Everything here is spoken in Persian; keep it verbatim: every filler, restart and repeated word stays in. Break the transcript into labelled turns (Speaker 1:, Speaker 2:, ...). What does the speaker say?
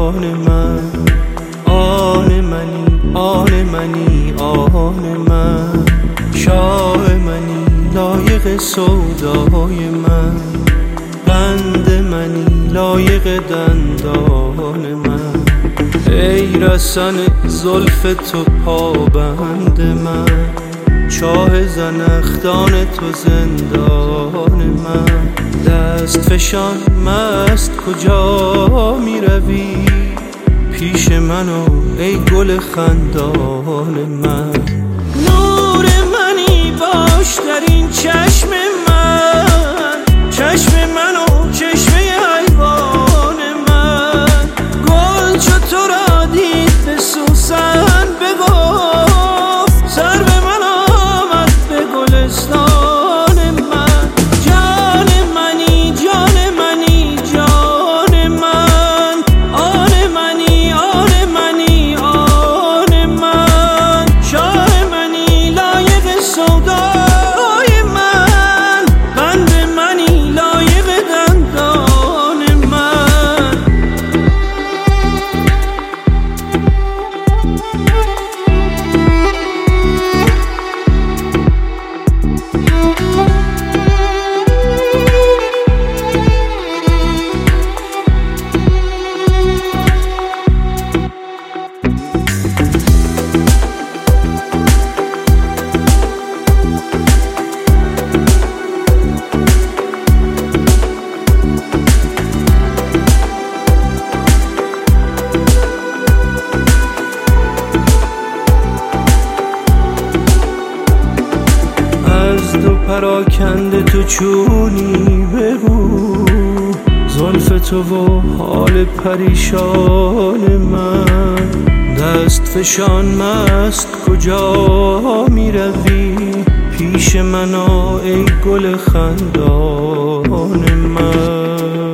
Speaker 1: من، آن منی آن منی آن من، شاه منی لایق سودای من، بند منی لایق دندان من، ای رسن زلف تو پابند من، چاه زنخدان تو زندان من، دست فشان مست کجا می روی، پیش منو ای گل خندان من، نور منی باش در این چشم من، چشم منو چشمه حیوان من، گل چو تو را دید به سوسن بگفت، سر به من آمد به گلستان من، جان منی جان منی جان من، آن منی آن منی آن من، شاه منی لایق سودای من، بند منی لایق دندان من. از دو پراکنده تو چونی بگو، زلف تو و حال پریشان من، دست فشان مست کجا می روی، پیش من آ ای گل خندان من.